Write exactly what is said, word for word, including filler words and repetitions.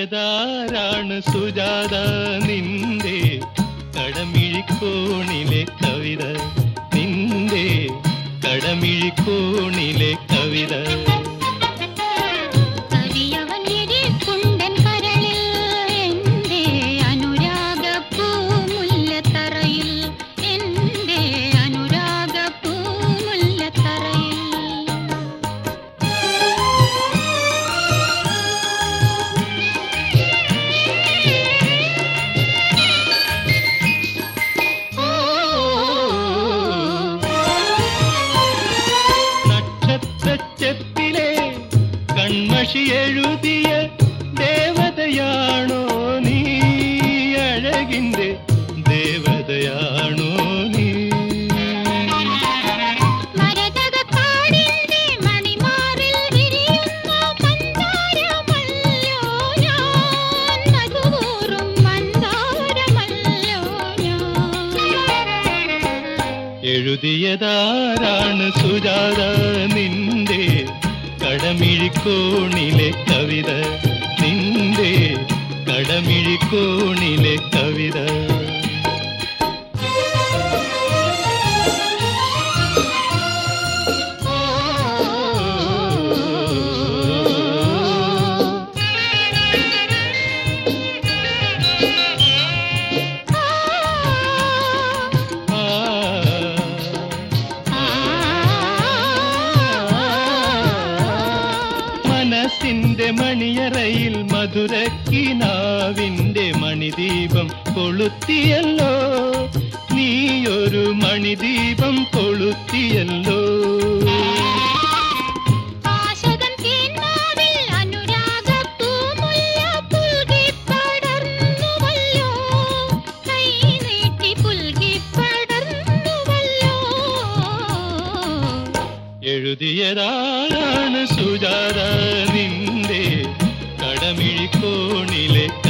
എഴുതിയതാരാണ് സുജാത നിന്റെ കടമിഴിക്കോണിലെ കവിത, നിന്റെ കടമിഴിക്കോണിലെ കവിത. കൺമഷി എഴുതിയ ദേവതയാണോ നീ, അഴകിന്റെ ദേവതയാണോ നീ? എഴുതിയതാരാണ് സുജാത നിന്റെ കടമിഴിക്കോണിലെ കവിത, നിന്റെ കടമിഴിക്കോണിലെ കവിത. മനസ്സിന്റെ മണിയറയിൽ മധുരക്കിനാവിന്റെ മണിദീപം കൊളുത്തിയല്ലോ, നീയൊരു മണിദീപം കൊളുത്തിയല്ലോ. എഴുതിയതാരാണ് സുജാത നിന്റെ കടമിഴിക്കോണിലെ